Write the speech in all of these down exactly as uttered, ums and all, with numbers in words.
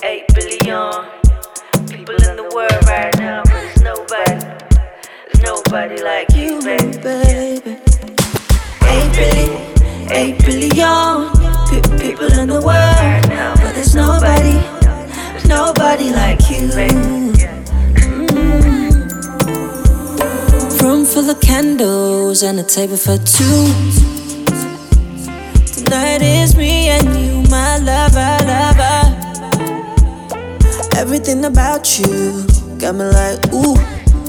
eight billion people in the world right now, but there's nobody, there's nobody like you, baby. baby. eight billion, eight billion pe- people in the world right now, but there's nobody, there's nobody like you. Mm. Room full of candles and a table for two. Tonight is me and you, my lover, lover. Everything about you got me like, ooh.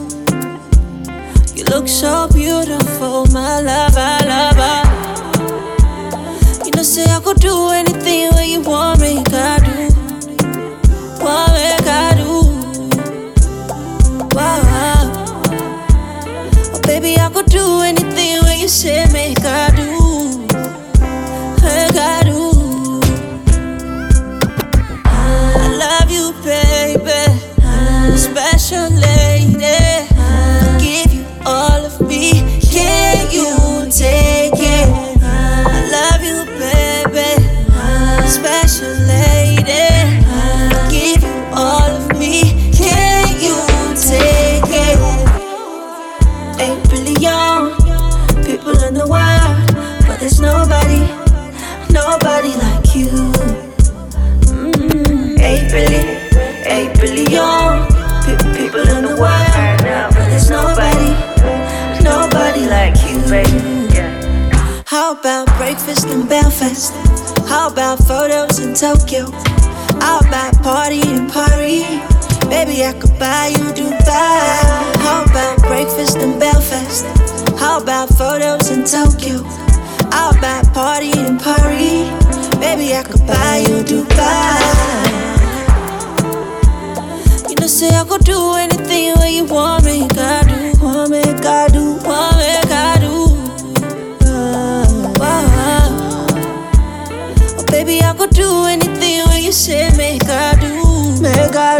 You look so beautiful, my lover, lover. You know, say I could do anything where you want me, I do. Want me, I do. Wow. Oh, baby, I could do anything where you say me, I do. I do. I love you, baby. Special lady. I give you all of me. Can you take it? I love you, baby. Special lady. I give you all of me. Can you take it? Eight billion people in the world, but there's nobody, nobody like you. Mm-hmm. Eight billion, eight billion pe- people in the world right now, but there's nobody, nobody like you, baby. How about breakfast in Belfast? How about photos in Tokyo? How about party in Paris? Baby, I could buy you Dubai. How about breakfast in Belfast? How about photos in Tokyo? How about party in Paris? Baby, I could buy you Dubai. You know, say I could do anything where you want me, I do. Want me, I do. Want me, I do. Uh, wow. Oh, baby, I could do anything where you say make I do. Make I